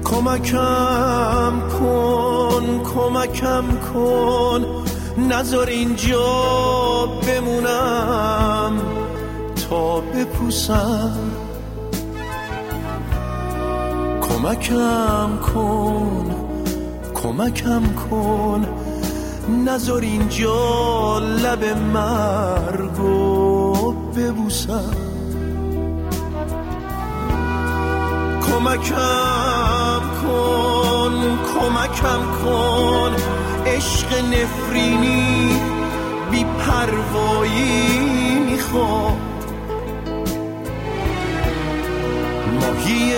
کمکم کن نذار اینجا بمونم تا بپوسم. کمکم کن نذار اینجا لب مرگو ببوسم. کمکم کن عشق نفرینی بی پروایی میخواد. ماهی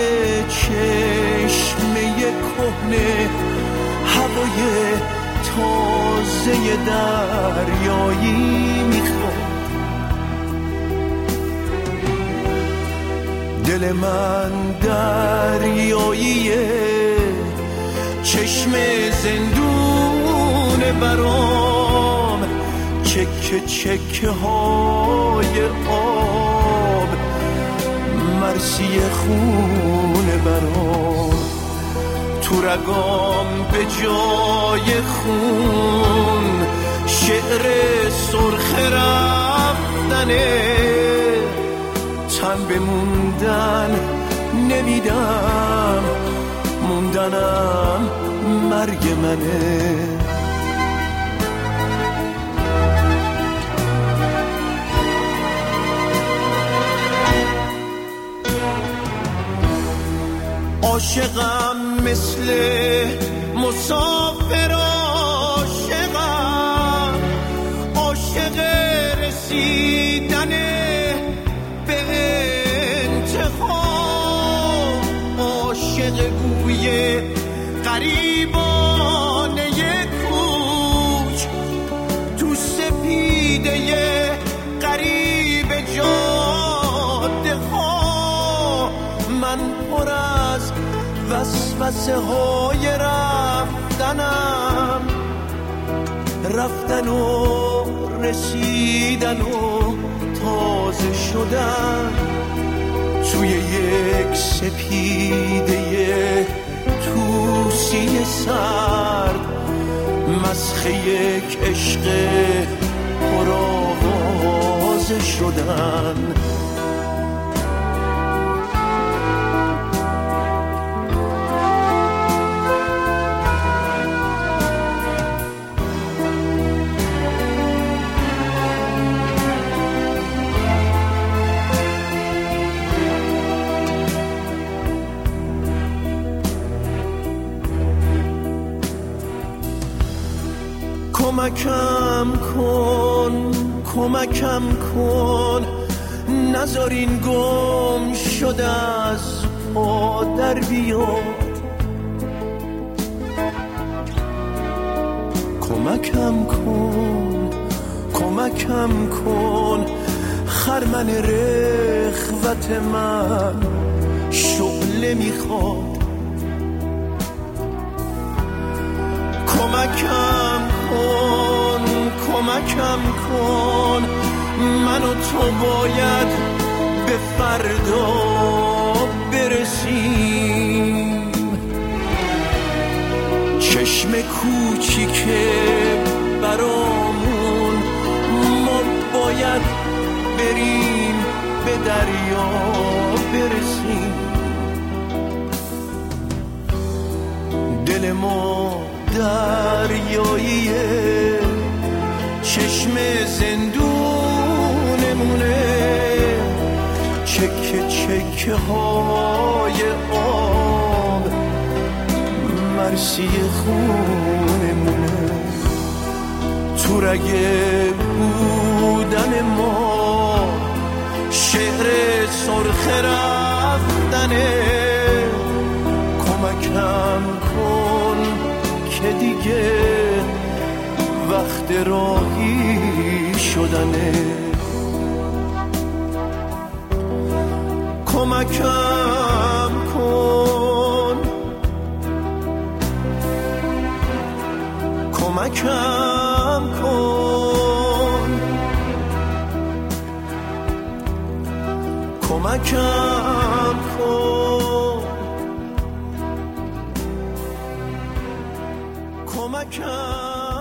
چشمه کهنه هوای تازه دریایی میخواد. دل من دریاییه، چشم زندون برام، چکه های آب، مرسی خون برام. تو رگام به جای خون شعر سرخ رفتنه، تن به موندن نمیدم، موندنم مرگ منه. عاشقم مثل مسافر، عاشق رسیدن به انتها، عاشق بوی غریبانه کوچ تو سپیده غریب جاده ها. من پر از وسوسه های رفتن و رسیدن و تازه شدن، توی یک سپیده توسی سرد، مسخ یک عشق پرآوازه شدن. کمکم کن نذار این گم شده از پا در بیاد. کمکم کن خرمن رخوت من شعله میخواد. کمکم کن من و تو باید به فردا برسیم. چشم کوچیک برامون ما باید بریم به دریا برسیم. دل ما دریاییه، چشم زندونمونه، چکه های آب، مرسی خونمونه. تو رگه بودن ما شعر سرخ رفتنه. کمکم کن که دیگه وقت راهی شدنه. کمکم کن کمکم کن کمکم